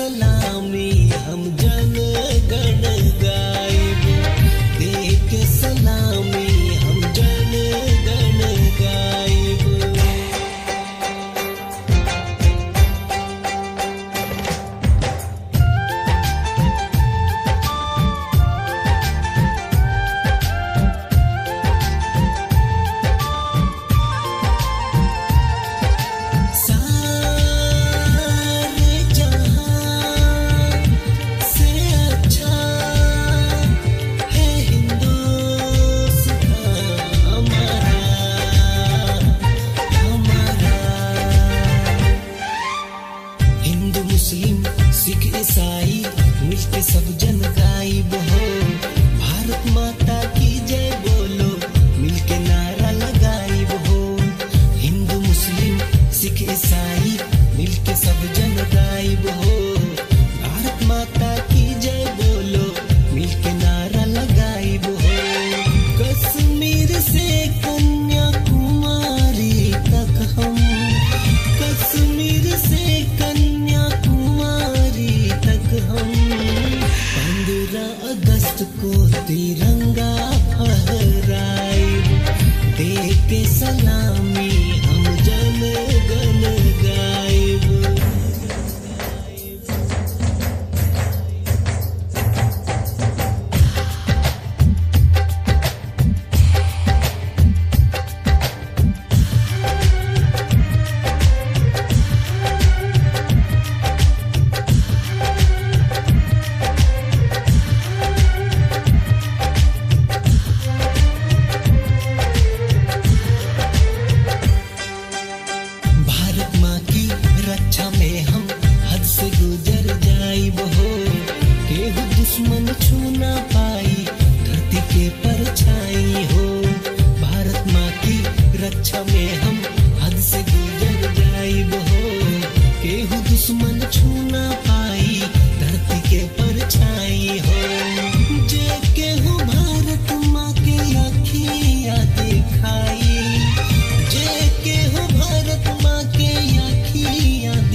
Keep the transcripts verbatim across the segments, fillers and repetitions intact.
सलामी हम जन गण गाइब, दे के सलामी हम जन गण गाइब। सिख ईसाई मिलके सब जन गाइब हो, भारत माता की जय बोलो मिलके नारा लगाइब हो। हिंदू मुस्लिम सिख ईसाई मिलके सब जन गाइब हो, भारत माता की जय बोलो मिलके नारा लगाइब हो। कश्मीर से कन्याकुमारी तक हम, कश्मीर से हम पंद्रह अगस्त को तिरंगा फहराए, दे के सलामी हम जन गण गाइब। रक्षा में हम हद से गुजर जाइब हो, केहू दुश्मन छू ना पाई धरती के परछाई हो। भारत माँ की रक्षा में हम हद से गुजर जाइब हो, केहू दुश्मन छू ना पाई धरती के परछाई हो। जे केहू भारत माँ के अखिया दिखाई, जे केहू भारत माँ के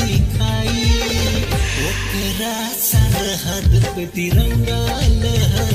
दिखाई, ओकरा सरहद पे तिरंगा लहराई।